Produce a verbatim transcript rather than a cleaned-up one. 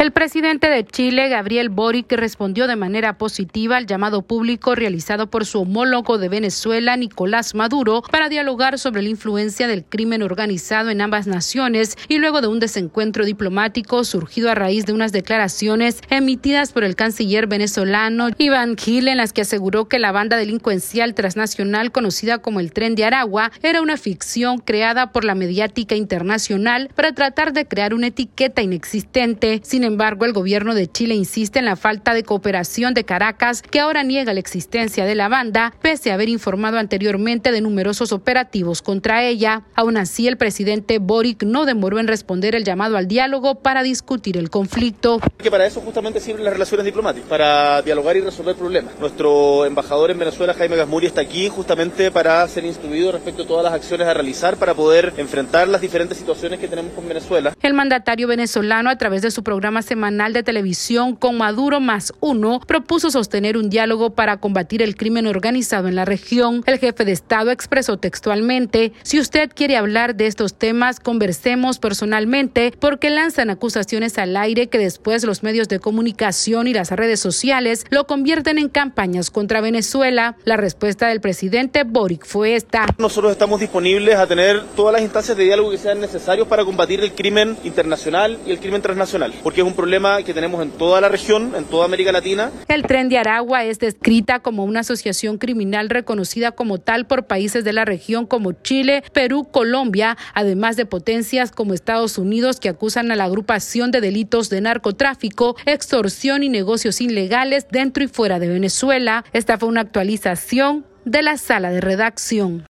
El presidente de Chile, Gabriel Boric, respondió de manera positiva al llamado público realizado por su homólogo de Venezuela, Nicolás Maduro, para dialogar sobre la influencia del crimen organizado en ambas naciones y luego de un desencuentro diplomático surgido a raíz de unas declaraciones emitidas por el canciller venezolano Iván Gil, en las que aseguró que la banda delincuencial transnacional conocida como el Tren de Aragua era una ficción creada por la mediática internacional para tratar de crear una etiqueta inexistente. Sin embargo, el gobierno de Chile insiste en la falta de cooperación de Caracas, que ahora niega la existencia de la banda, pese a haber informado anteriormente de numerosos operativos contra ella. Aún así, el presidente Boric no demoró en responder el llamado al diálogo para discutir el conflicto. Que para eso justamente sirven las relaciones diplomáticas, para dialogar y resolver problemas. Nuestro embajador en Venezuela, Jaime Gasmuri, está aquí justamente para ser instruido respecto a todas las acciones a realizar para poder enfrentar las diferentes situaciones que tenemos con Venezuela. El mandatario venezolano, a través de su programa semanal de televisión Con Maduro más uno, propuso sostener un diálogo para combatir el crimen organizado en la región. El jefe de Estado expresó textualmente: si usted quiere hablar de estos temas, conversemos personalmente, porque lanzan acusaciones al aire que después los medios de comunicación y las redes sociales lo convierten en campañas contra Venezuela. La respuesta del presidente Boric fue esta: nosotros estamos disponibles a tener todas las instancias de diálogo que sean necesarios para combatir el crimen internacional y el crimen transnacional, porque es un problema que tenemos en toda la región, en toda América Latina. El Tren de Aragua es descrita como una asociación criminal reconocida como tal por países de la región como Chile, Perú, Colombia, además de potencias como Estados Unidos, que acusan a la agrupación de delitos de narcotráfico, extorsión y negocios ilegales dentro y fuera de Venezuela. Esta fue una actualización de la sala de redacción.